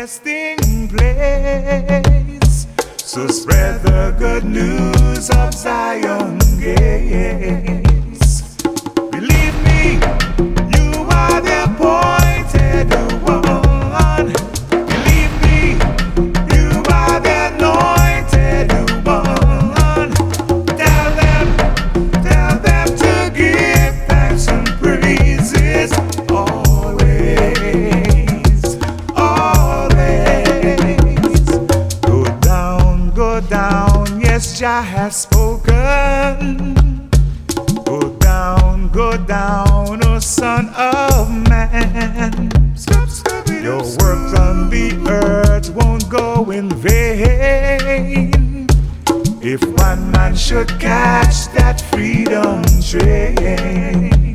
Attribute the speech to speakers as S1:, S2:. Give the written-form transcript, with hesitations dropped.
S1: resting place. So spread the good news of Zion gates. Believe me, you are the appointed one. Believe me, you are the anointed one. Tell them to give thanks and praises always, always. Go down, yes, Jah has spoken. Go down, O Son of Man. Your work on the earth won't go in vain if one man should catch that freedom train.